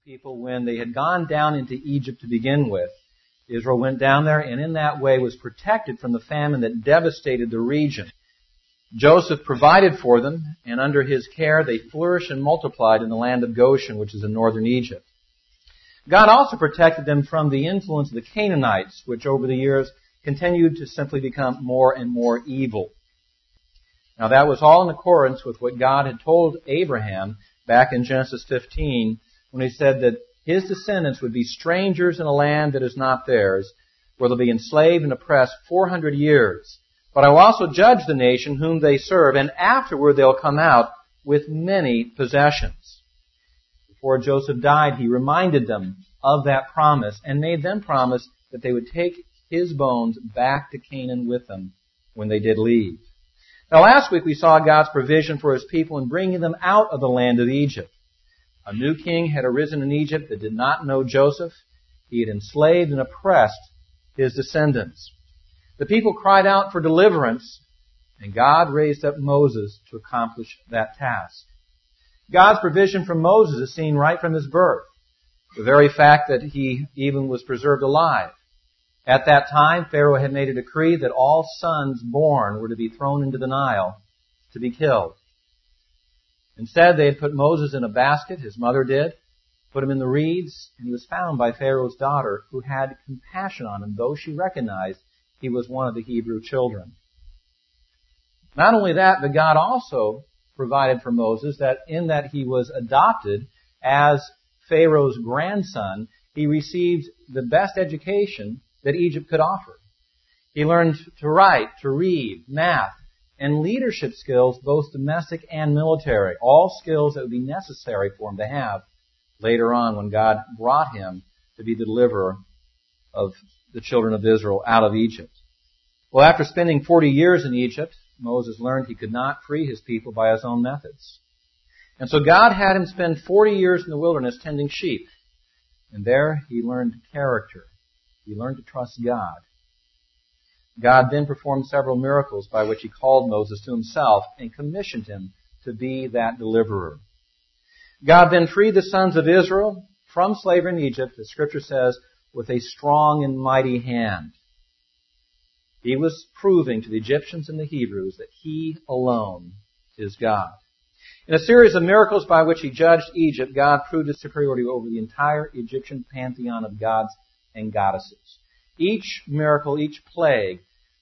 people when they had gone down into Egypt to begin with. Israel went down there and in that way was protected from the famine that devastated the region. Joseph provided for them, and under his care they flourished and multiplied in the land of Goshen, which is in northern Egypt. God also protected them from the influence of the Canaanites, which over the years continued to simply become more and more evil. Now that was all in accordance with what God had told Abraham back in Genesis 15, when he said that his descendants would be strangers in a land that is not theirs, where they'll be enslaved and oppressed 400 years. But I will also judge the nation whom they serve, and afterward they'll come out with many possessions. Before Joseph died, he reminded them of that promise and made them promise that they would take his bones back to Canaan with them when they did leave. Now last week we saw God's provision for his people in bringing them out of the land of Egypt. A new king had arisen in Egypt that did not know Joseph. He had enslaved and oppressed his descendants. The people cried out for deliverance, and God raised up Moses to accomplish that task. God's provision for Moses is seen right from his birth. The very fact that he even was preserved alive. At that time, Pharaoh had made a decree that all sons born were to be thrown into the Nile to be killed. Instead, they had put Moses in a basket, his mother did, put him in the reeds, and he was found by Pharaoh's daughter, who had compassion on him, though she recognized he was one of the Hebrew children. Not only that, but God also provided for Moses that in that he was adopted as Pharaoh's grandson, he received the best education that Egypt could offer. He learned to write, to read, math, and leadership skills, both domestic and military, all skills that would be necessary for him to have later on when God brought him to be the deliverer of the children of Israel out of Egypt. Well, after spending 40 years in Egypt, Moses learned he could not free his people by his own methods. And so God had him spend 40 years in the wilderness tending sheep. And there he learned character. He learned to trust God. God then performed several miracles by which he called Moses to himself and commissioned him to be that deliverer. God then freed the sons of Israel from slavery in Egypt, as Scripture says, with a strong and mighty hand. He was proving to the Egyptians and the Hebrews that he alone is God. In a series of miracles by which he judged Egypt, God proved his superiority over the entire Egyptian pantheon of gods and goddesses. Each miracle, each plague,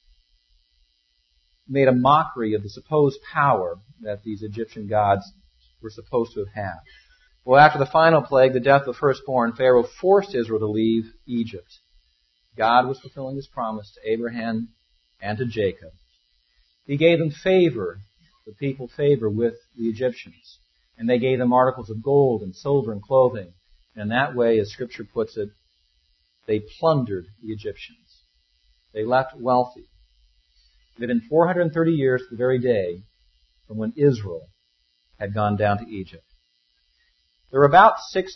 made a mockery of the supposed power that these Egyptian gods were supposed to have had. Well, after the final plague, the death of the firstborn, Pharaoh forced Israel to leave Egypt. God was fulfilling his promise to Abraham and to Jacob. He gave them favor, the people favor with the Egyptians. And they gave them articles of gold and silver and clothing. And in that way, as Scripture puts it, they plundered the Egyptians. They left wealthy. It had been 430 years to the very day from when Israel had gone down to Egypt. There were about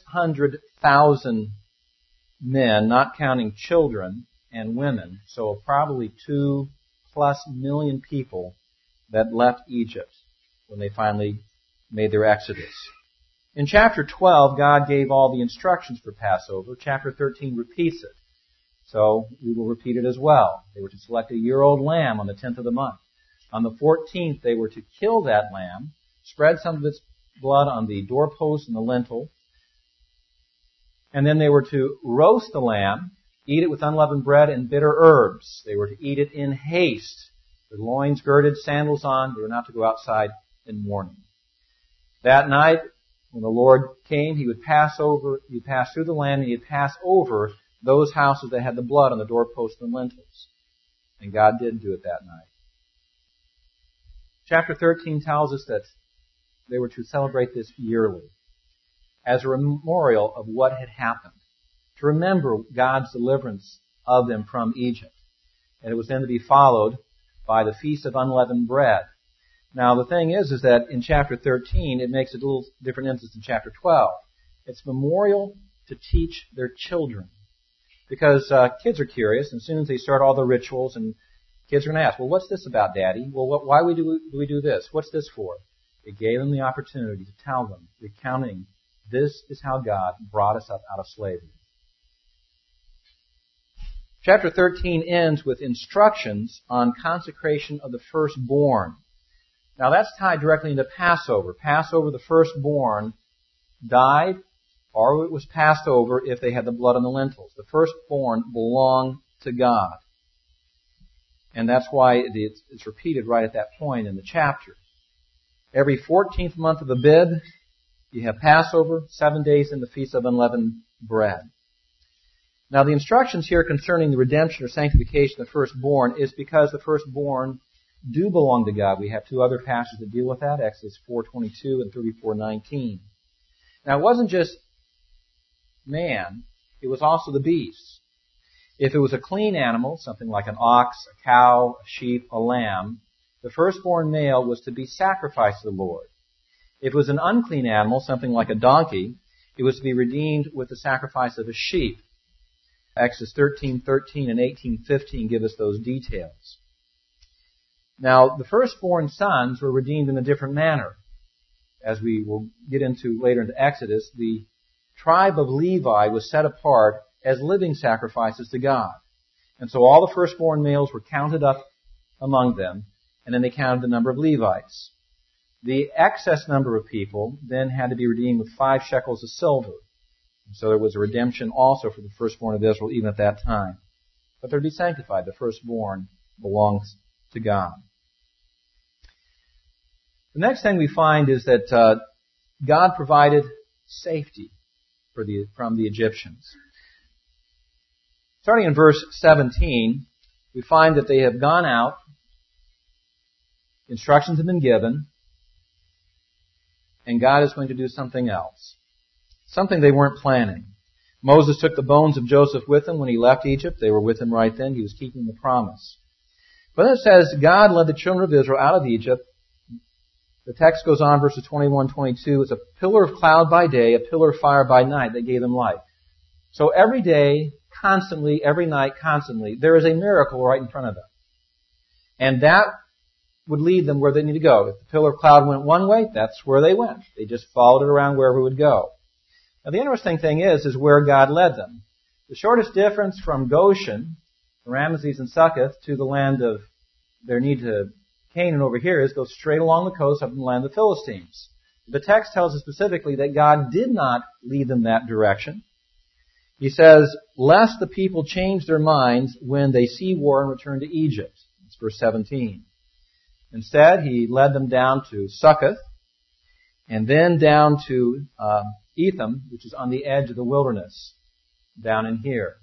600,000 men, not counting children and women, so probably 2+ million people that left Egypt when they finally made their exodus. In chapter 12, God gave all the instructions for Passover. Chapter 13 repeats it. So we will repeat it as well. They were to select a year-old lamb on the 10th of the month. On the 14th, they were to kill that lamb, spread some of its blood on the doorpost and the lintel, and then they were to roast the lamb, eat it with unleavened bread and bitter herbs. They were to eat it in haste, with loins girded, sandals on. They were not to go outside in mourning. That night, when the Lord came, he would pass through the land, and he would pass over those houses that had the blood on the doorposts and lintels. And God did do it that night. Chapter 13 tells us that they were to celebrate this yearly as a memorial of what had happened, to remember God's deliverance of them from Egypt. And it was then to be followed by the Feast of Unleavened Bread. Now, the thing is that in chapter 13, it makes a little different emphasis than chapter 12. It's memorial to teach their children. Because kids are curious, and as soon as they start all the rituals, and kids are going to ask, well, what's this about, Daddy? Well, why do we do this? What's this for? It gave them the opportunity to tell them, recounting This is how God brought us up out of slavery. Chapter 13 ends with instructions on consecration of the firstborn. Now that's tied directly into Passover. Passover, the firstborn died, or it was passed over if they had the blood on the lintels. The firstborn belonged to God. And that's why it's repeated right at that point in the chapter. Every 14th month of Abib, you have Passover, 7 days in the Feast of Unleavened Bread. Now the instructions here concerning the redemption or sanctification of the firstborn is because the firstborn do belong to God. We have two other passages that deal with that, Exodus 4:22 and 34:19. Now it wasn't just man, it was also the beasts. If it was a clean animal, something like an ox, a cow, a sheep, a lamb, the firstborn male was to be sacrificed to the Lord. If it was an unclean animal, something like a donkey, it was to be redeemed with the sacrifice of a sheep. Exodus 13:13 and 18:15 give us those details. Now, the firstborn sons were redeemed in a different manner. As we will get into later into Exodus, the tribe of Levi was set apart as living sacrifices to God. And so all the firstborn males were counted up among them, and then they counted the number of Levites. The excess number of people then had to be redeemed with 5 shekels of silver. And so there was a redemption also for the firstborn of Israel even at that time. But they're to be sanctified. The firstborn belongs to God. The next thing we find is that God provided safety from the Egyptians. Starting in verse 17, we find that they have gone out, instructions have been given, and God is going to do something else. Something they weren't planning. Moses took the bones of Joseph with him when he left Egypt. They were with him right then. He was keeping the promise. But then it says, God led the children of Israel out of Egypt. The text goes on, verses 21-22. It's a pillar of cloud by day, a pillar of fire by night that gave them light. So every day, constantly, every night, constantly, there is a miracle right in front of them. And that would lead them where they need to go. If the pillar of cloud went one way, that's where they went. They just followed it around wherever it would go. Now the interesting thing is where God led them. The shortest difference from Goshen, Ramesses and Succoth, to the land of their need to Canaan over here is go straight along the coast up in the land of the Philistines. The text tells us specifically that God did not lead them that direction. He says, lest the people change their minds when they see war and return to Egypt. That's verse 17. Instead, he led them down to Succoth, and then down to Etham, which is on the edge of the wilderness, down in here.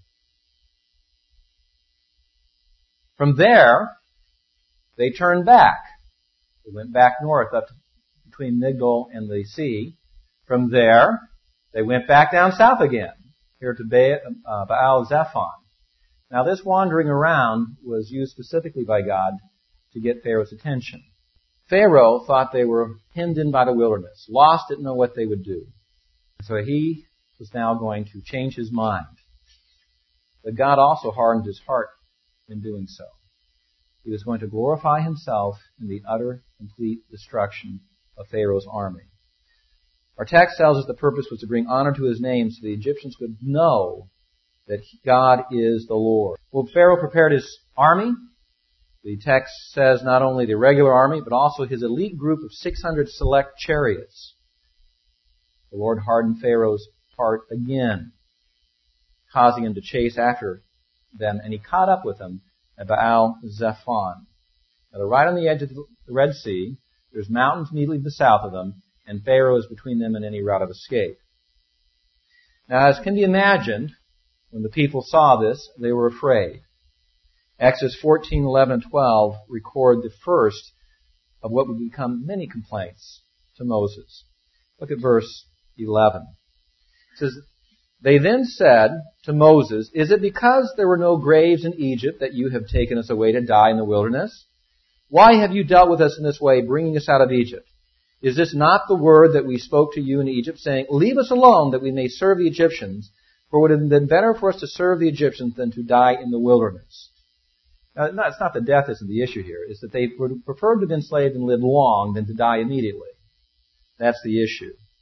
From there, they turned back. They went back north up between Migdol and the sea. From there, they went back down south again, here to Baal Zephon. Now this wandering around was used specifically by God to get Pharaoh's attention. Pharaoh thought they were hemmed in by the wilderness, lost, didn't know what they would do. So he was now going to change his mind. But God also hardened his heart in doing so. He was going to glorify himself in the utter, complete destruction of Pharaoh's army. Our text tells us the purpose was to bring honor to his name so the Egyptians would know that God is the Lord. Well, Pharaoh prepared his army. The text says not only the regular army, but also his elite group of 600 select chariots. The Lord hardened Pharaoh's heart again, causing him to chase after them, and he caught up with them at Baal Zephon. Now they're right on the edge of the Red Sea. There's mountains immediately to the south of them, and Pharaoh is between them and any route of escape. Now, as can be imagined, when the people saw this, they were afraid. Exodus 14, 11, and 12 record the first of what would become many complaints to Moses. Look at verse 11. It says, they then said to Moses, is it because there were no graves in Egypt that you have taken us away to die in the wilderness? Why have you dealt with us in this way, bringing us out of Egypt? Is this not the word that we spoke to you in Egypt, saying, leave us alone that we may serve the Egyptians? For it would have been better for us to serve the Egyptians than to die in the wilderness. Now, it's not that death isn't the issue here. It's that they would prefer to have been enslaved and lived long than to die immediately. That's the issue.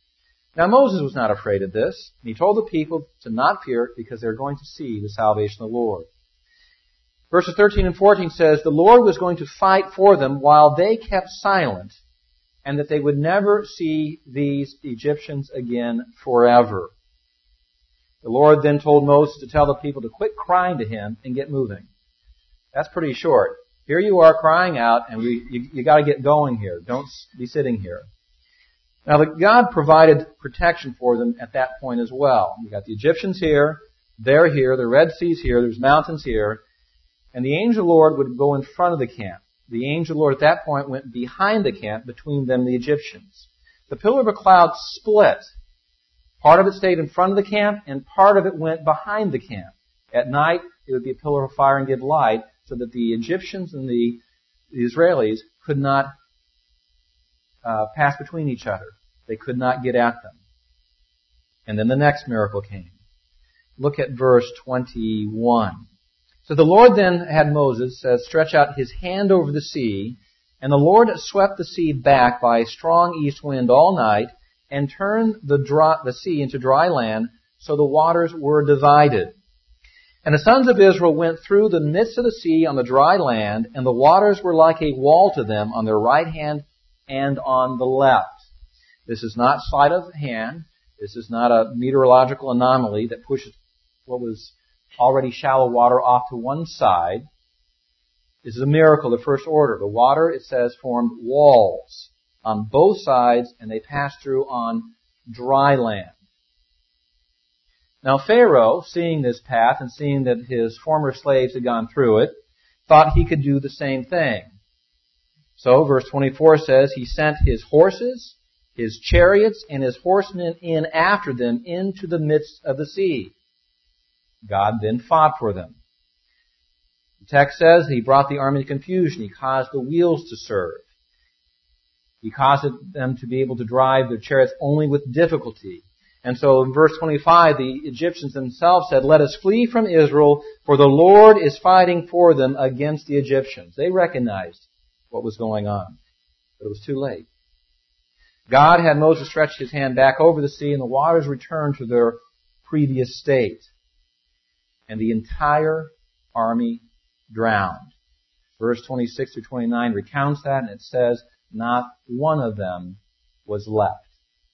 Now Moses was not afraid of this. He told the people to not fear because they're going to see the salvation of the Lord. Verses 13 and 14 says, the Lord was going to fight for them while they kept silent, and that they would never see these Egyptians again forever. The Lord then told Moses to tell the people to quit crying to him and get moving. That's pretty short. Here you are crying out, and you got to get going here. Don't be sitting here. Now, God provided protection for them at that point as well. You got the Egyptians here, they're here, the Red Sea's here, there's mountains here, and the angel Lord would go in front of the camp. The angel Lord at that point went behind the camp between them and the Egyptians. The pillar of a cloud split. Part of it stayed in front of the camp, and part of it went behind the camp. At night, it would be a pillar of fire and give light, so that the Egyptians and the Israelis could not pass between each other. They could not get at them. And then the next miracle came. Look at verse 21. So the Lord then had Moses stretch out his hand over the sea, and the Lord swept the sea back by a strong east wind all night, and turned the sea into dry land, so the waters were divided. And the sons of Israel went through the midst of the sea on the dry land, and the waters were like a wall to them on their right hand and on the left. This is not sleight of hand. This is not a meteorological anomaly that pushes what was already shallow water off to one side. This is a miracle of first order. The water, it says, formed walls on both sides, and they passed through on dry land. Now Pharaoh, seeing this path and seeing that his former slaves had gone through it, thought he could do the same thing. So verse 24 says, he sent his horses, his chariots, and his horsemen in after them into the midst of the sea. God then fought for them. The text says he brought the army to confusion. He caused the wheels to serve. He caused them to be able to drive their chariots only with difficulty. And so in verse 25, the Egyptians themselves said, let us flee from Israel, for the Lord is fighting for them against the Egyptians. They recognized what was going on, but it was too late. God had Moses stretch his hand back over the sea, and the waters returned to their previous state. And the entire army drowned. Verse 26 through 29 recounts that, and it says, not one of them was left.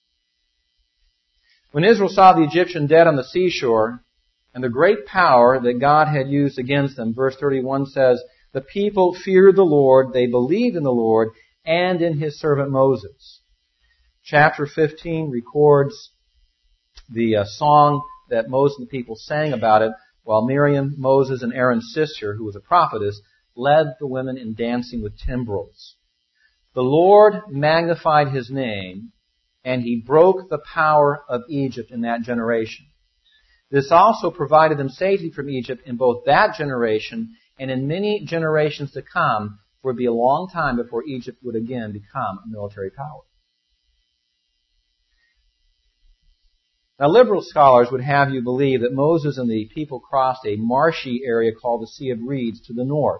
When Israel saw the Egyptian dead on the seashore, and the great power that God had used against them, verse 31 says, the people feared the Lord, they believed in the Lord, and in his servant Moses. Chapter 15 records the song that Moses and the people sang about it, while Miriam, Moses, and Aaron's sister, who was a prophetess, led the women in dancing with timbrels. The Lord magnified his name, and he broke the power of Egypt in that generation. This also provided them safety from Egypt in both that generation and in many generations to come, for it would be a long time before Egypt would again become a military power. Now, liberal scholars would have you believe that Moses and the people crossed a marshy area called the Sea of Reeds to the north.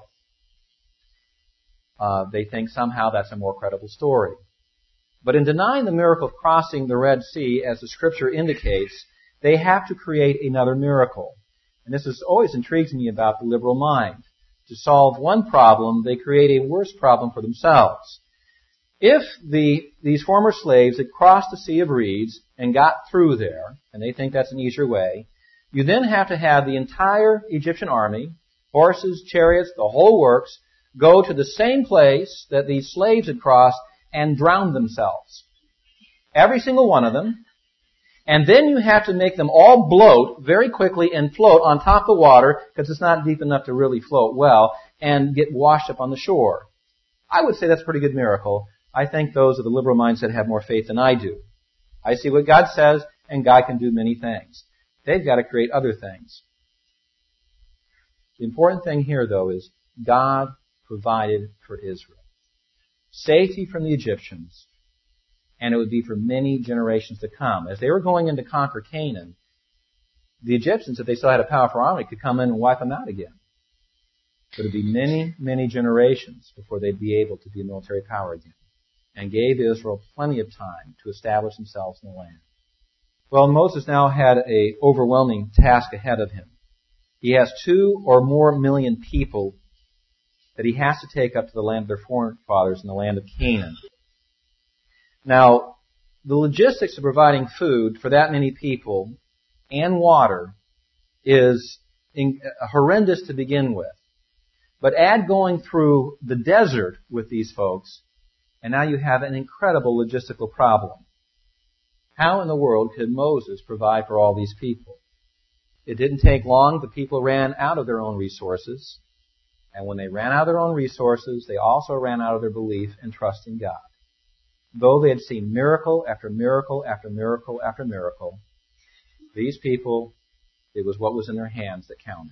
They think somehow that's a more credible story. But in denying the miracle of crossing the Red Sea, as the Scripture indicates, they have to create another miracle. And this has always intrigued me about the liberal mind. To solve one problem, they create a worse problem for themselves. If these former slaves had crossed the Sea of Reeds and got through there, and they think that's an easier way, you then have to have the entire Egyptian army, horses, chariots, the whole works, go to the same place that these slaves had crossed and drown themselves. Every single one of them. And then you have to make them all bloat very quickly and float on top of the water, because it's not deep enough to really float well, and get washed up on the shore. I would say that's a pretty good miracle. I think those of the liberal mindset have more faith than I do. I see what God says, and God can do many things. They've got to create other things. The important thing here, though, is God provided for Israel safety from the Egyptians, and it would be for many generations to come. As they were going in to conquer Canaan, the Egyptians, if they still had a powerful army, could come in and wipe them out again. But it would be many, many generations before they'd be able to be a military power again, and gave Israel plenty of time to establish themselves in the land. Well, Moses now had an overwhelming task ahead of him. He has 2 or more million people that he has to take up to the land of their forefathers in the land of Canaan. Now, the logistics of providing food for that many people and water is horrendous to begin with. But add going through the desert with these folks, and now you have an incredible logistical problem. How in the world could Moses provide for all these people? It didn't take long. The people ran out of their own resources. And when they ran out of their own resources, they also ran out of their belief and trust in God. Though they had seen miracle after miracle after miracle after miracle, these people, it was what was in their hands that counted.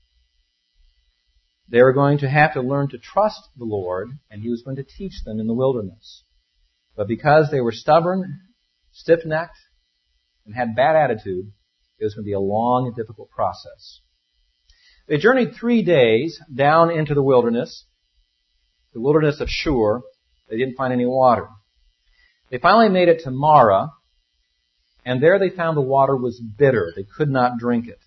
They were going to have to learn to trust the Lord, and He was going to teach them in the wilderness. But because they were stubborn, stiff-necked, and had bad attitude, it was going to be a long and difficult process. They journeyed 3 days down into the wilderness of Shur. They didn't find any water. They finally made it to Marah, and there they found the water was bitter. They could not drink it.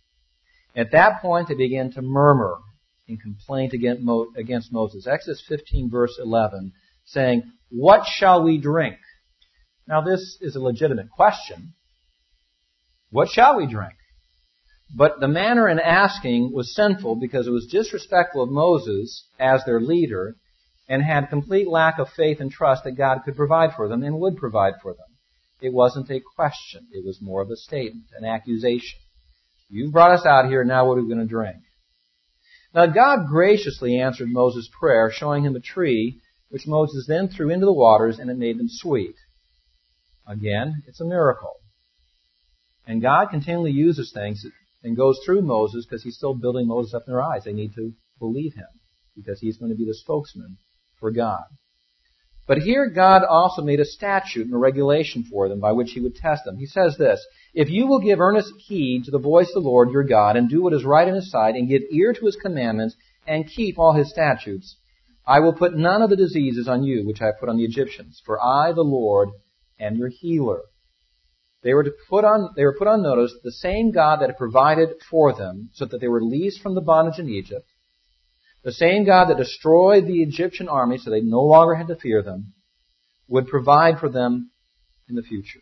At that point, they began to murmur in complaint against Moses. Exodus 15, verse 11, saying, "What shall we drink?" Now, this is a legitimate question. What shall we drink? But the manner in asking was sinful because it was disrespectful of Moses as their leader and had complete lack of faith and trust that God could provide for them and would provide for them. It wasn't a question. It was more of a statement, an accusation. You've brought us out here, now what are we going to drink? Now, God graciously answered Moses' prayer, showing him a tree, which Moses then threw into the waters, and it made them sweet. Again, it's a miracle. And God continually uses things and goes through Moses because He's still building Moses up in their eyes. They need to believe Him because He's going to be the spokesman for God. But here God also made a statute and a regulation for them by which He would test them. He says this, "If you will give earnest heed to the voice of the Lord your God and do what is right in His sight and give ear to His commandments and keep all His statutes, I will put none of the diseases on you which I have put on the Egyptians, for I, the Lord, am your healer." They were put on notice that the same God that had provided for them so that they were released from the bondage in Egypt, the same God that destroyed the Egyptian army so they no longer had to fear them, would provide for them in the future.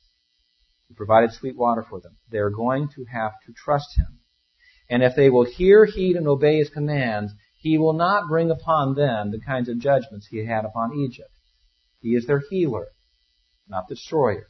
He provided sweet water for them. They are going to have to trust Him. And if they will hear, heed, and obey His commands, He will not bring upon them the kinds of judgments He had upon Egypt. He is their healer, not the destroyer.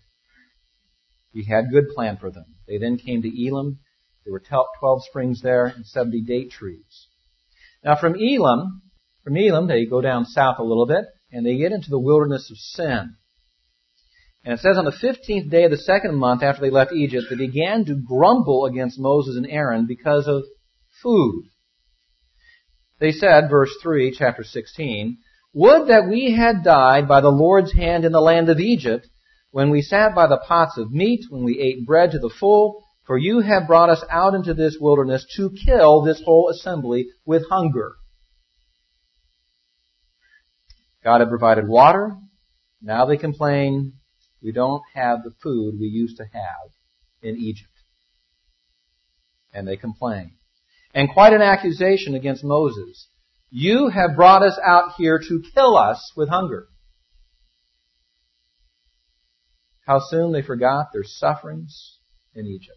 He had good plan for them. They then came to Elim. There were 12 springs there and 70 date trees. Now from Elim, they go down south a little bit, and they get into the wilderness of Sin. And it says on the 15th day of the second month after they left Egypt, they began to grumble against Moses and Aaron because of food. They said, verse 3, chapter 16, "Would that we had died by the Lord's hand in the land of Egypt, when we sat by the pots of meat, when we ate bread to the full, for you have brought us out into this wilderness to kill this whole assembly with hunger." God had provided water. Now they complain, we don't have the food we used to have in Egypt. And they complain. And quite an accusation against Moses. You have brought us out here to kill us with hunger. How soon they forgot their sufferings in Egypt.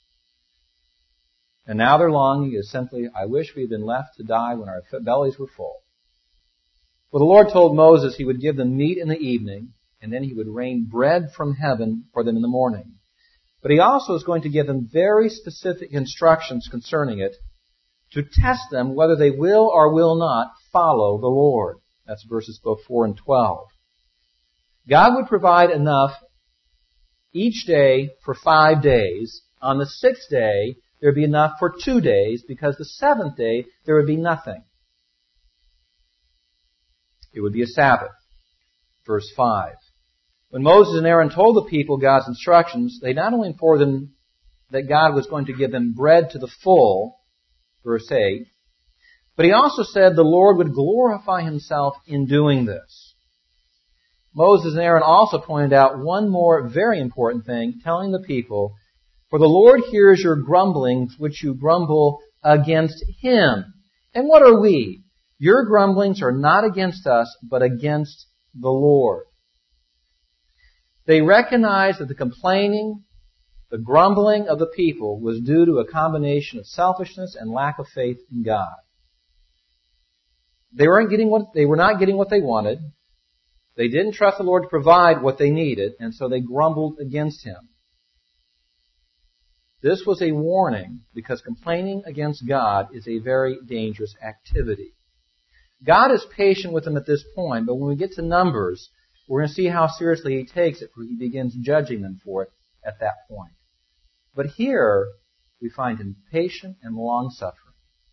And now their longing is simply, I wish we had been left to die when our bellies were full. Well, the Lord told Moses He would give them meat in the evening, and then He would rain bread from heaven for them in the morning. But He also is going to give them very specific instructions concerning it to test them whether they will or will not follow the Lord. That's verses both 4 and 12. God would provide enough each day for 5 days. On the 6th day, there would be enough for 2 days, because the 7th day, there would be nothing. It would be a Sabbath. Verse 5. When Moses and Aaron told the people God's instructions, they not only informed them that God was going to give them bread to the full, verse 8, but He also said the Lord would glorify Himself in doing this. Moses and Aaron also pointed out one more very important thing, telling the people, "For the Lord hears your grumblings, which you grumble against Him." And what are we? Your grumblings are not against us, but against the Lord. They recognized that the complaining, the grumbling of the people was due to a combination of selfishness and lack of faith in God. They were not getting what they wanted. They didn't trust the Lord to provide what they needed, and so they grumbled against Him. This was a warning because complaining against God is a very dangerous activity. God is patient with them at this point, but when we get to Numbers, we're going to see how seriously He takes it, for He begins judging them for it at that point. But here, we find Him patient and long-suffering.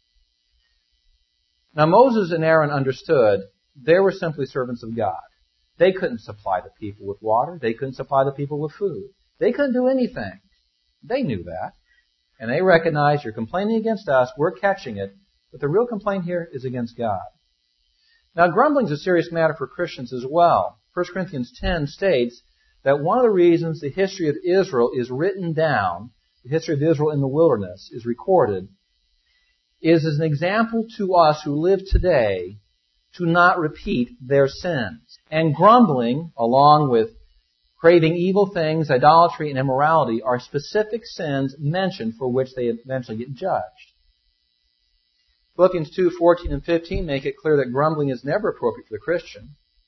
Now, Moses and Aaron understood they were simply servants of God. They couldn't supply the people with water. They couldn't supply the people with food. They couldn't do anything. They knew that. And they recognized, you're complaining against us, we're catching it, but the real complaint here is against God. Now, grumbling is a serious matter for Christians as well. 1 Corinthians 10 states that one of the reasons the history of Israel is written down, the history of Israel in the wilderness is recorded, is as an example to us who live today to not repeat their sins. And grumbling, along with craving evil things, idolatry, and immorality, are specific sins mentioned for which they eventually get judged. Philippians 2:14 and 15 make it clear that grumbling is never appropriate for the Christian.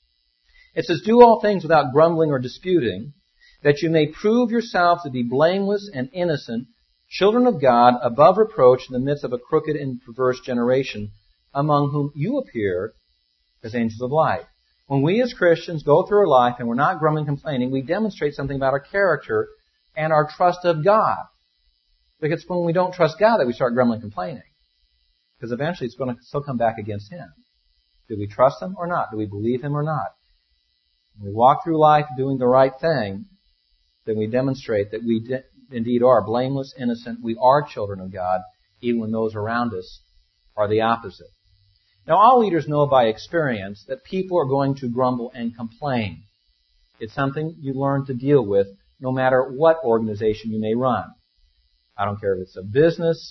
It says, "Do all things without grumbling or disputing, that you may prove yourselves to be blameless and innocent, children of God, above reproach in the midst of a crooked and perverse generation, among whom you appear as angels of light." When we as Christians go through our life and we're not grumbling and complaining, we demonstrate something about our character and our trust of God. Because it's when we don't trust God that we start grumbling and complaining. Because eventually it's going to still come back against Him. Do we trust Him or not? Do we believe Him or not? When we walk through life doing the right thing, then we demonstrate that we indeed are blameless, innocent. We are children of God, even when those around us are the opposite. Now, all leaders know by experience that people are going to grumble and complain. It's something you learn to deal with no matter what organization you may run. I don't care if it's a business,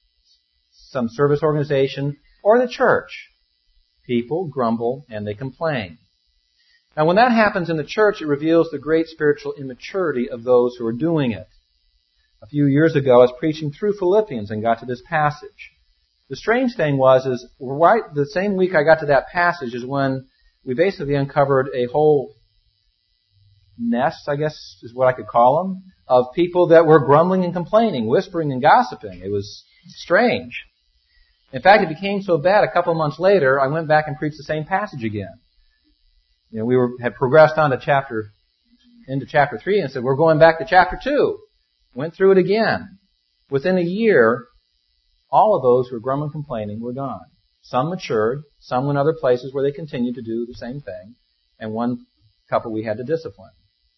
some service organization, or the church. People grumble and they complain. Now, when that happens in the church, it reveals the great spiritual immaturity of those who are doing it. A few years ago, I was preaching through Philippians and got to this passage. The strange thing is right the same week I got to that passage is when we basically uncovered a whole nest, I guess is what I could call them, of people that were grumbling and complaining, whispering and gossiping. It was strange. In fact, it became so bad a couple of months later, I went back and preached the same passage again. You know, we had progressed on to into chapter 3 and said, we're going back to chapter 2. Went through it again. Within a year, all of those who were grumbling and complaining were gone. Some matured, some went other places where they continued to do the same thing, and one couple we had to discipline.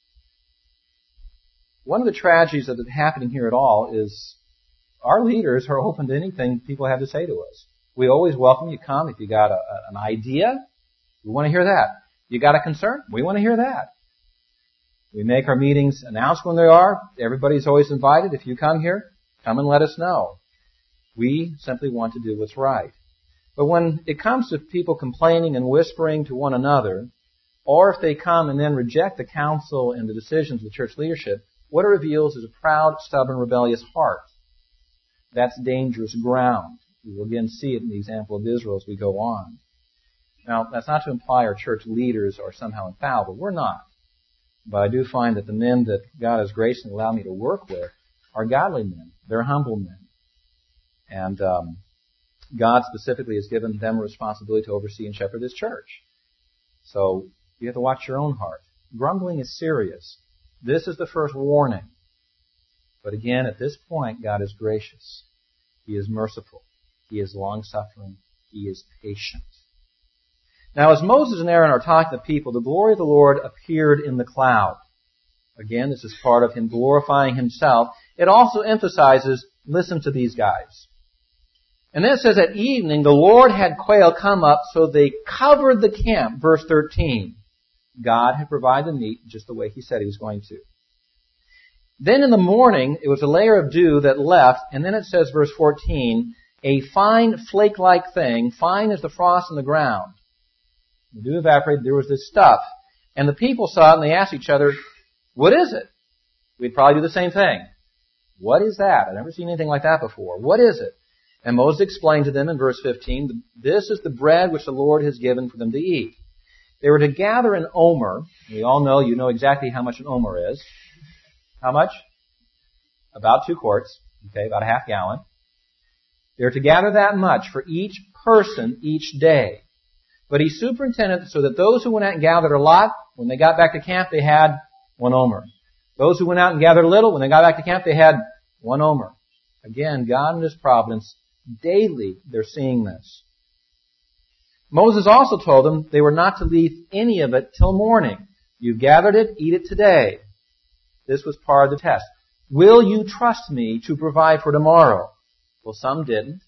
One of the tragedies that is happening here at all is our leaders are open to anything people have to say to us. We always welcome you. Come if you got an idea, we want to hear that. You got a concern, we want to hear that. We make our meetings announce when they are. Everybody's always invited. If you come here, come and let us know. We simply want to do what's right. But when it comes to people complaining and whispering to one another, or if they come and then reject the counsel and the decisions of the church leadership, what it reveals is a proud, stubborn, rebellious heart. That's dangerous ground. We will again see it in the example of Israel as we go on. Now, that's not to imply our church leaders are somehow infallible. We're not. But I do find that the men that God has graciously allowed me to work with are godly men. They're humble men. And God specifically has given them a responsibility to oversee and shepherd this church. So you have to watch your own heart. Grumbling is serious. This is the first warning. But again, at this point, God is gracious. He is merciful. He is long-suffering. He is patient. Now, as Moses and Aaron are talking to the people, the glory of the Lord appeared in the cloud. Again, this is part of Him glorifying Himself. It also emphasizes, listen to these guys. And then it says, at evening, the Lord had quail come up, so they covered the camp, verse 13. God had provided the meat just the way He said He was going to. Then in the morning, it was a layer of dew that left, and then it says, verse 14, a fine flake-like thing, fine as the frost on the ground. The dew evaporated, there was this stuff. And the people saw it and they asked each other, what is it? We'd probably do the same thing. What is that? I've never seen anything like that before. What is it? And Moses explained to them in verse 15, this is the bread which the Lord has given for them to eat. They were to gather an omer. We all know, you know exactly how much an omer is. How much? About 2 quarts. Okay, about a half gallon. They were to gather that much for each person each day. But he superintended so that those who went out and gathered a lot, when they got back to camp, they had 1 omer. Those who went out and gathered a little, when they got back to camp, they had 1 omer. Again, God in His providence, daily they're seeing this. Moses also told them they were not to leave any of it till morning. You've gathered it, eat it today. This was part of the test. Will you trust me to provide for tomorrow? Well, some didn't.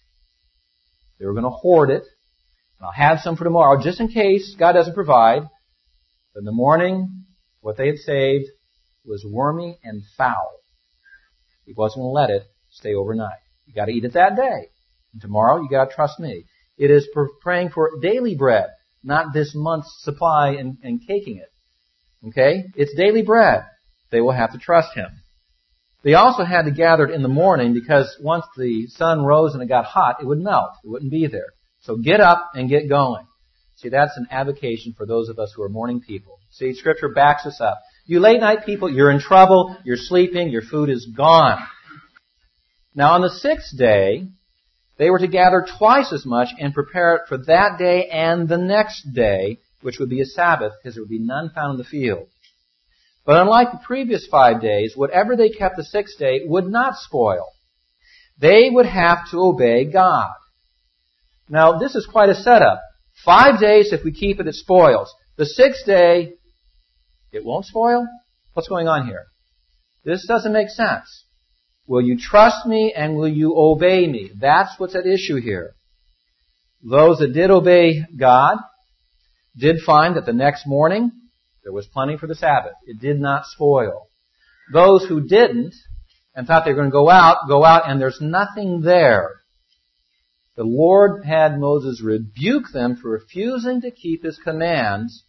They were going to hoard it. I'll have some for tomorrow, just in case God doesn't provide. But in the morning, what they had saved was wormy and foul. He wasn't going to let it stay overnight. You got to eat it that day. And tomorrow, you got to trust me. It is praying for daily bread, not this month's supply and caking it. Okay? It's daily bread. They will have to trust Him. They also had to gather it in the morning because once the sun rose and it got hot, it would melt. It wouldn't be there. So get up and get going. See, that's an avocation for those of us who are morning people. See, Scripture backs us up. You late night people, you're in trouble, you're sleeping, your food is gone. Now on the 6th day, they were to gather twice as much and prepare it for that day and the next day, which would be a Sabbath, because there would be none found in the field. But unlike the previous 5 days, whatever they kept the 6th day would not spoil. They would have to obey God. Now, this is quite a setup. 5 days, if we keep it, it spoils. The 6th day, it won't spoil? What's going on here? This doesn't make sense. Will you trust me and will you obey me? That's what's at issue here. Those that did obey God did find that the next morning there was plenty for the Sabbath. It did not spoil. Those who didn't and thought they were going to go out and there's nothing there. The Lord had Moses rebuke them for refusing to keep His commands,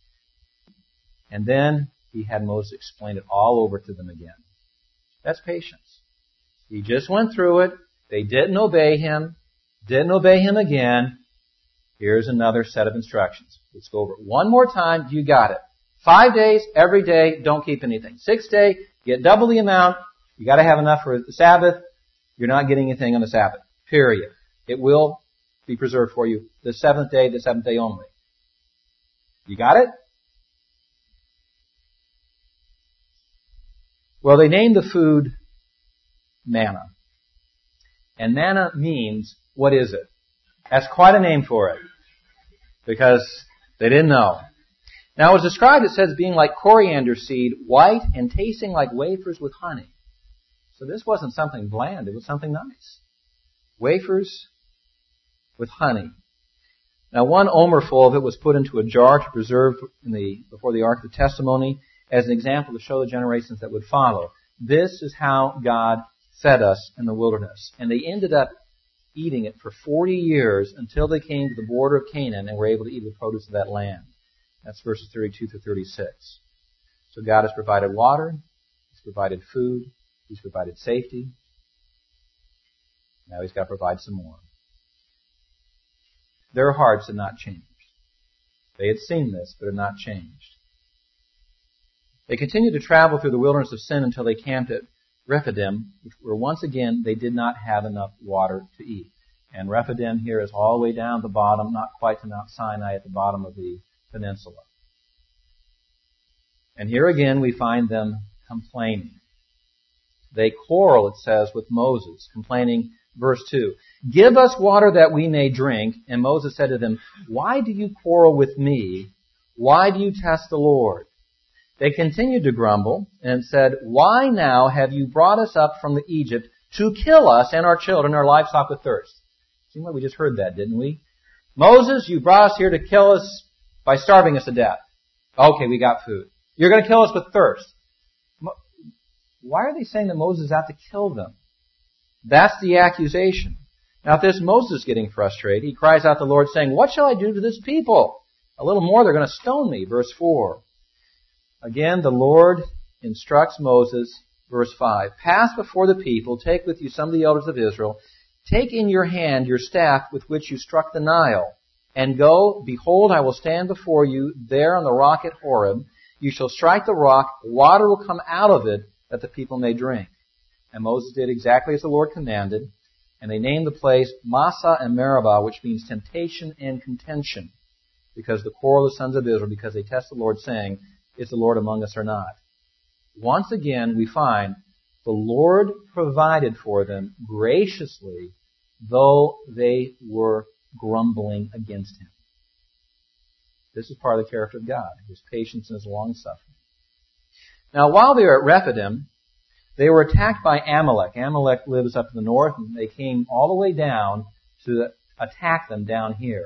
and then He had Moses explain it all over to them again. That's patience. He just went through it. They didn't obey Him again. Here's another set of instructions. Let's go over it one more time. You got it. 5 days, every day, don't keep anything. 6th day, get double the amount. You got to have enough for the Sabbath. You're not getting anything on the Sabbath. Period. It will be preserved for you the 7th day only. You got it? Well, they named the food manna. And manna means, what is it? That's quite a name for it. Because they didn't know. Now, as described, it says being like coriander seed, white and tasting like wafers with honey. So this wasn't something bland, it was something nice. Wafers with honey. Now, 1 omer full of it was put into a jar to preserve before the Ark of the Testimony as an example to show the generations that would follow. This is how God fed us in the wilderness. And they ended up eating it for 40 years until they came to the border of Canaan and were able to eat the produce of that land. That's verses 32 through 36. So God has provided water. He's provided food. He's provided safety. Now He's got to provide some more. Their hearts had not changed. They had seen this, but had not changed. They continued to travel through the wilderness of sin until they camped at Rephidim, where once again they did not have enough water to eat. And Rephidim here is all the way down at the bottom, not quite to Mount Sinai at the bottom of the peninsula. And here again we find them complaining. They quarrel, it says, with Moses, complaining, verse 2, "Give us water that we may drink." And Moses said to them, "Why do you quarrel with me? Why do you test the Lord?" They continued to grumble and said, "Why now have you brought us up from Egypt to kill us and our children, our livestock with thirst?" Seems like we just heard that, didn't we? Moses, you brought us here to kill us by starving us to death. Okay, we got food. You're going to kill us with thirst. Why are they saying that Moses is out to kill them? That's the accusation. Now, if this Moses is getting frustrated, he cries out to the Lord saying, what shall I do to this people? A little more, they're going to stone me. Verse 4. Again, the Lord instructs Moses, verse 5, pass before the people, take with you some of the elders of Israel, take in your hand your staff with which you struck the Nile, and go, behold, I will stand before you there on the rock at Horeb. You shall strike the rock, water will come out of it, that the people may drink. And Moses did exactly as the Lord commanded, and they named the place Massah and Meribah, which means temptation and contention, because the quarrel of the sons of Israel, because they test the Lord, saying, is the Lord among us or not? Once again, we find the Lord provided for them graciously, though they were grumbling against Him. This is part of the character of God, His patience and His long-suffering. Now, while they were at Rephidim, they were attacked by Amalek. Amalek lives up in the north, and they came all the way down to attack them down here.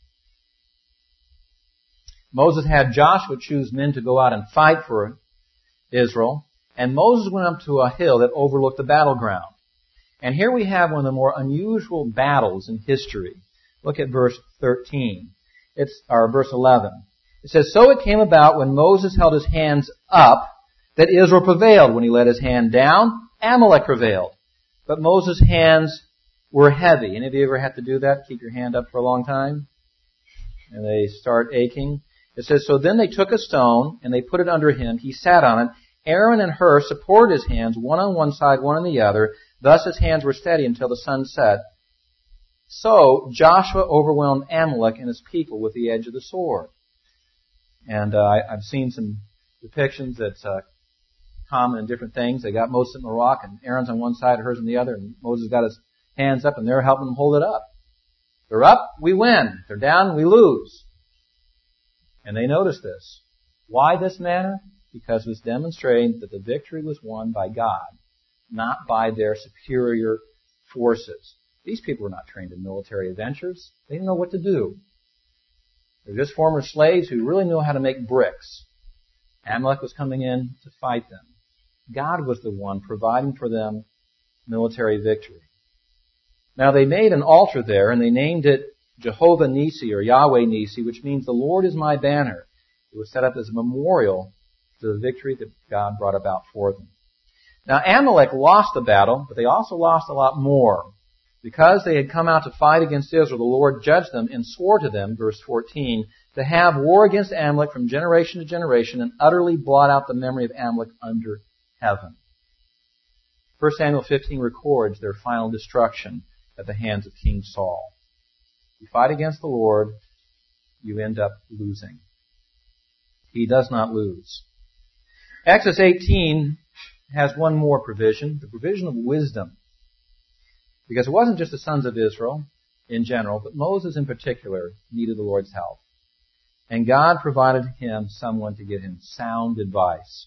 Moses had Joshua choose men to go out and fight for Israel, and Moses went up to a hill that overlooked the battleground. And here we have one of the more unusual battles in history. Look at verse 13. Verse 11. It says, so it came about when Moses held his hands up that Israel prevailed. When he let his hand down, Amalek prevailed. But Moses' hands were heavy. Any of you ever had to do that? Keep your hand up for a long time? And they start aching. It says, so then they took a stone and they put it under him. He sat on it. Aaron and Hur supported his hands, one on one side, one on the other. Thus his hands were steady until the sun set. So Joshua overwhelmed Amalek and his people with the edge of the sword. And I've seen some depictions that's common in different things. They got Moses in the rock, and Aaron's on one side, Hur's on the other, and Moses got his hands up, and they're helping them hold it up. They're up, we win. They're down, we lose. And they noticed this. Why this manner? Because it was demonstrating that the victory was won by God, not by their superior forces. These people were not trained in military adventures. They didn't know what to do. They're just former slaves who really knew how to make bricks. Amalek was coming in to fight them. God was the one providing for them military victory. Now they made an altar there, and they named it Jehovah Nisi, or Yahweh Nisi, which means the Lord is my banner. It was set up as a memorial to the victory that God brought about for them. Now Amalek lost the battle, but they also lost a lot more. Because they had come out to fight against Israel, the Lord judged them and swore to them, verse 14, to have war against Amalek from generation to generation and utterly blot out the memory of Amalek under heaven. 1 Samuel 15 records their final destruction at the hands of King Saul. You fight against the Lord, you end up losing. He does not lose. Exodus 18 has one more provision, the provision of wisdom. Because it wasn't just the sons of Israel in general, but Moses in particular needed the Lord's help. And God provided him someone to give him sound advice.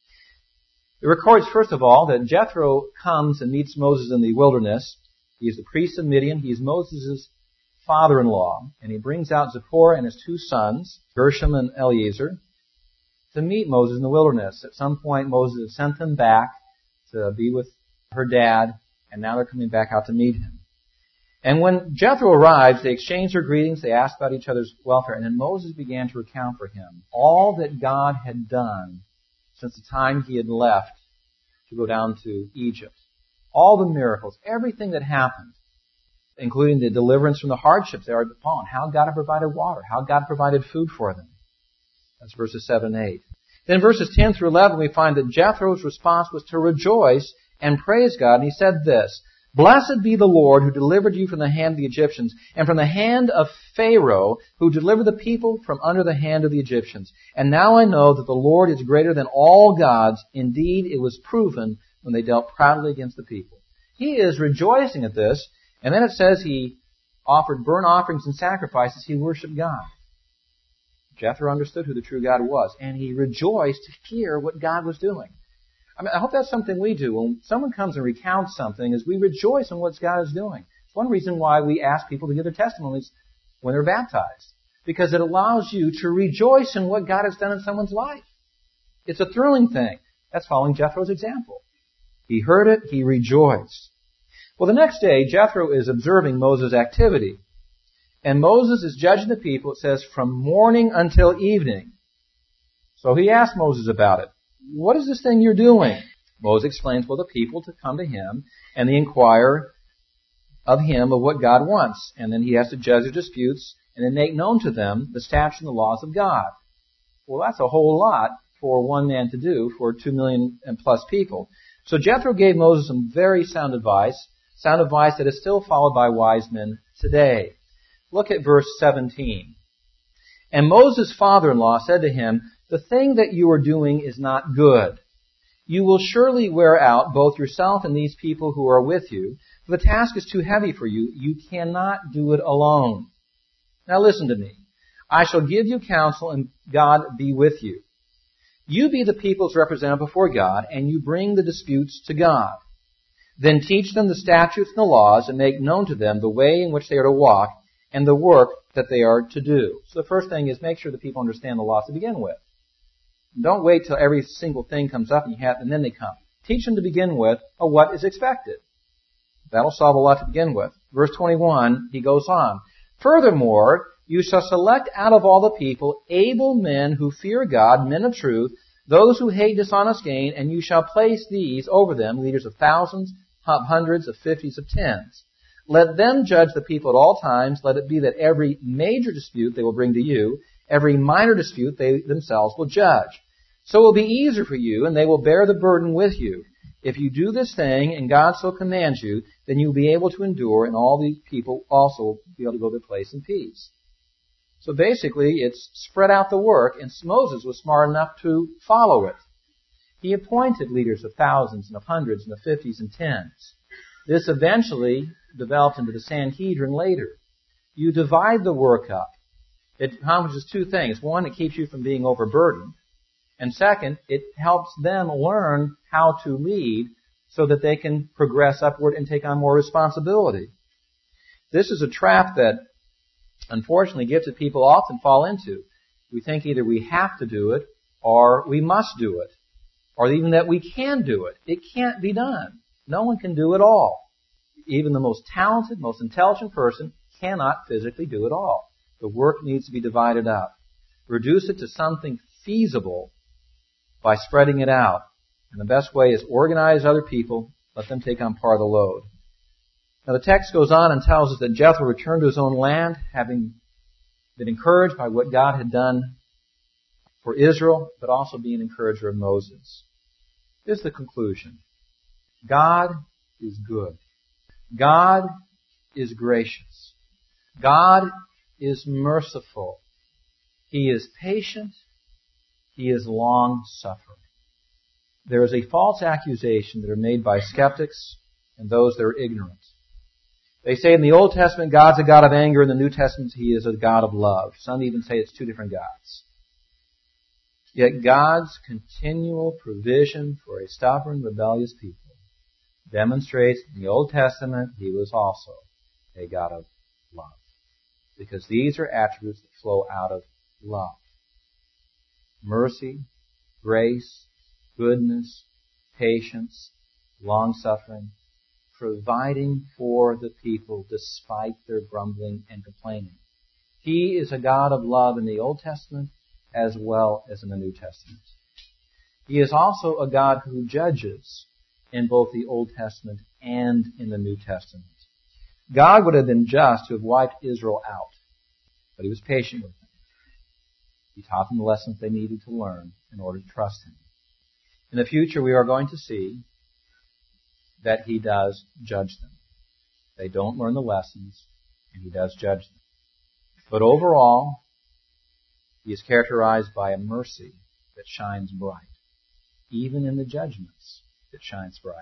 It records, first of all, that Jethro comes and meets Moses in the wilderness. He is the priest of Midian. He is Moses' father-in-law. And he brings out Zipporah and his two sons, Gershom and Eleazar, to meet Moses in the wilderness. At some point, Moses has sent them back to be with her dad, and now they're coming back out to meet him. And when Jethro arrives, they exchange their greetings, they ask about each other's welfare, and then Moses began to recount for him all that God had done since the time he had left to go down to Egypt. All the miracles, everything that happened, including the deliverance from the hardships they had befallen, how God had provided water, how God provided food for them. That's verses 7 and 8. Then verses 10 through 11, we find that Jethro's response was to rejoice and praise God. And he said this, Blessed be the Lord who delivered you from the hand of the Egyptians and from the hand of Pharaoh who delivered the people from under the hand of the Egyptians. And now I know that the Lord is greater than all gods. Indeed, it was proven when they dealt proudly against the people. He is rejoicing at this. And then it says he offered burnt offerings and sacrifices. He worshiped God. Jethro understood who the true God was, and he rejoiced to hear what God was doing. I hope that's something we do. When someone comes and recounts something, is we rejoice in what God is doing. It's one reason why we ask people to give their testimonies when they're baptized. because it allows you to rejoice in what God has done in someone's life. It's a thrilling thing. That's following Jethro's example. He heard it, he rejoiced. Well, the next day, Jethro is observing Moses' activity. And Moses is judging the people, it says, from morning until evening. So he asked Moses about it. What is this thing you're doing? Moses explains, well, the people to come to him and they inquire of him of what God wants. And then he has to judge their disputes and then make known to them the statutes and the laws of God. Well, that's a whole lot for one man to do for 2 million and plus people. So Jethro gave Moses some very sound advice that is still followed by wise men today. Look at verse 17. And Moses' father-in-law said to him, the thing that you are doing is not good. You will surely wear out both yourself and these people who are with you, for the task is too heavy for you. You cannot do it alone. Now listen to me. I shall give you counsel, and God be with you. You be the people's representative before God, and you bring the disputes to God. Then teach them the statutes and the laws, and make known to them the way in which they are to walk, and the work that they are to do. So the first thing is make sure the people understand the laws to begin with. Don't wait till every single thing comes up and then they come. Teach them to begin with what is expected. That'll solve a lot to begin with. Verse 21, he goes on. Furthermore, you shall select out of all the people able men who fear God, men of truth, those who hate dishonest gain, and you shall place these over them, leaders of thousands, of hundreds, of fifties, of tens. Let them judge the people at all times. Let it be that every major dispute they will bring to you, every minor dispute they themselves will judge. So it will be easier for you, and they will bear the burden with you. If you do this thing, and God so commands you, then you will be able to endure, and all the people also will be able to go to their place in peace. So basically, it's spread out the work, and Moses was smart enough to follow it. He appointed leaders of thousands, and of hundreds, and of fifties, and tens. This eventually developed into the Sanhedrin later. You divide the work up. It accomplishes two things. One, it keeps you from being overburdened. And second, it helps them learn how to lead so that they can progress upward and take on more responsibility. This is a trap that, unfortunately, gifted people often fall into. We think either we have to do it or we must do it, or even that we can do it. It can't be done. No one can do it all. Even the most talented, most intelligent person cannot physically do it all. The work needs to be divided up. Reduce it to something feasible by spreading it out. And the best way is organize other people, let them take on part of the load. Now the text goes on and tells us that Jethro returned to his own land, having been encouraged by what God had done for Israel, but also being an encourager of Moses. This is the conclusion. God is good. God is gracious. God is merciful. He is patient. He is long-suffering. There is a false accusation that are made by skeptics and those that are ignorant. They say in the Old Testament, God's a God of anger. In the New Testament, He is a God of love. Some even say it's two different gods. Yet God's continual provision for a stubborn, rebellious people demonstrates in the Old Testament He was also a God of love. Because these are attributes that flow out of love. Mercy, grace, goodness, patience, long-suffering, providing for the people despite their grumbling and complaining. He is a God of love in the Old Testament as well as in the New Testament. He is also a God who judges in both the Old Testament and in the New Testament. God would have been just to have wiped Israel out, but He was patient with them. He taught them the lessons they needed to learn in order to trust Him. In the future, we are going to see that He does judge them. They don't learn the lessons, and He does judge them. But overall, He is characterized by a mercy that shines bright. Even in the judgments, it shines bright.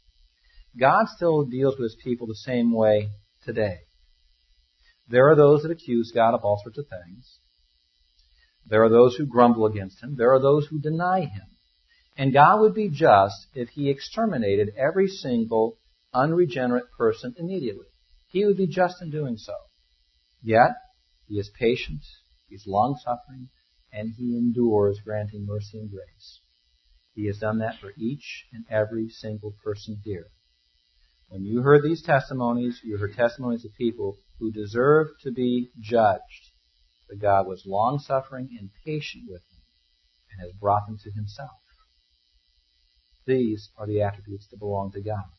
God still deals with His people the same way today. There are those that accuse God of all sorts of things. There are those who grumble against Him. There are those who deny Him. And God would be just if He exterminated every single unregenerate person immediately. He would be just in doing so. Yet, He is patient He's long-suffering, and He endures, granting mercy and grace. He has done that for each and every single person here. When you heard these testimonies, you heard testimonies of people who deserve to be judged. But God was long-suffering and patient with them and has brought them to Himself. These are the attributes that belong to God.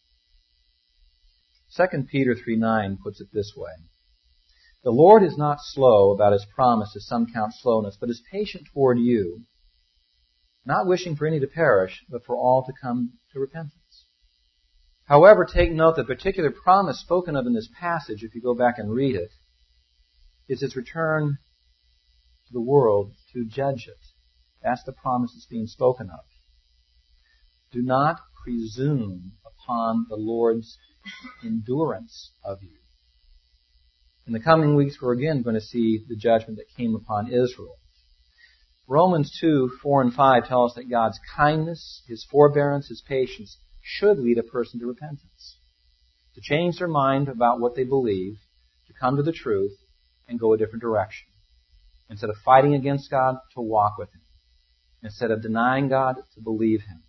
2 Peter 3:9 puts it this way. The Lord is not slow about His promise, as some count slowness, but is patient toward you, not wishing for any to perish, but for all to come to repentance. However, take note that the particular promise spoken of in this passage, if you go back and read it, is His return to the world to judge it. That's the promise that's being spoken of. Do not presume upon the Lord's endurance of you. In the coming weeks, we're again going to see the judgment that came upon Israel. Romans 2:4 and 5 tell us that God's kindness, His forbearance, His patience should lead a person to repentance, to change their mind about what they believe, to come to the truth, and go a different direction. Instead of fighting against God, to walk with Him. Instead of denying God, to believe Him.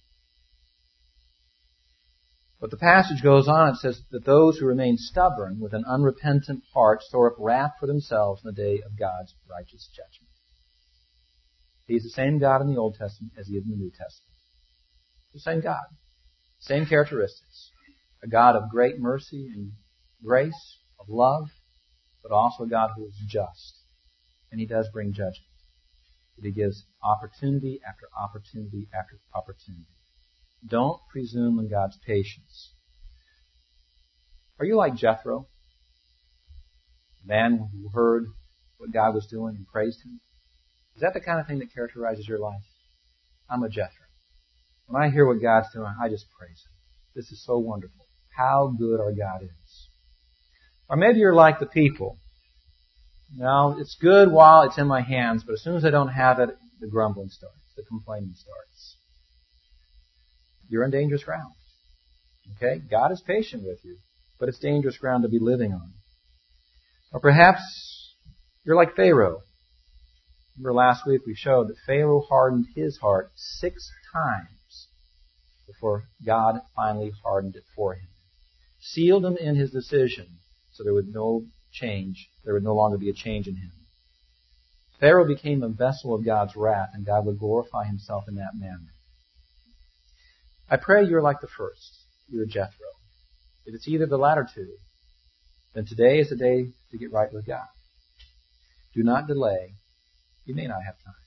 But the passage goes on, it says that those who remain stubborn with an unrepentant heart store up wrath for themselves in the day of God's righteous judgment. He's the same God in the Old Testament as He is in the New Testament. The same God. Same characteristics. A God of great mercy and grace, of love, but also a God who is just. And He does bring judgment. But He gives opportunity after opportunity after opportunity. Don't presume on God's patience. Are you like Jethro? The man who heard what God was doing and praised Him? Is that the kind of thing that characterizes your life? I'm a Jethro. When I hear what God's doing, I just praise Him. This is so wonderful. How good our God is. Or maybe you're like the people. Now, it's good while it's in my hands, but as soon as I don't have it, the grumbling starts. The complaining starts. You're on dangerous ground. Okay? God is patient with you, but it's dangerous ground to be living on. Or perhaps you're like Pharaoh. Remember last week we showed that Pharaoh hardened his heart 6 times before God finally hardened it for him. Sealed him in his decision so there would no change. There would no longer be a change in him. Pharaoh became a vessel of God's wrath, and God would glorify Himself in that manner. I pray you're like the first. You're Jethro. If it's either the latter two, then today is the day to get right with God. Do not delay. You may not have time.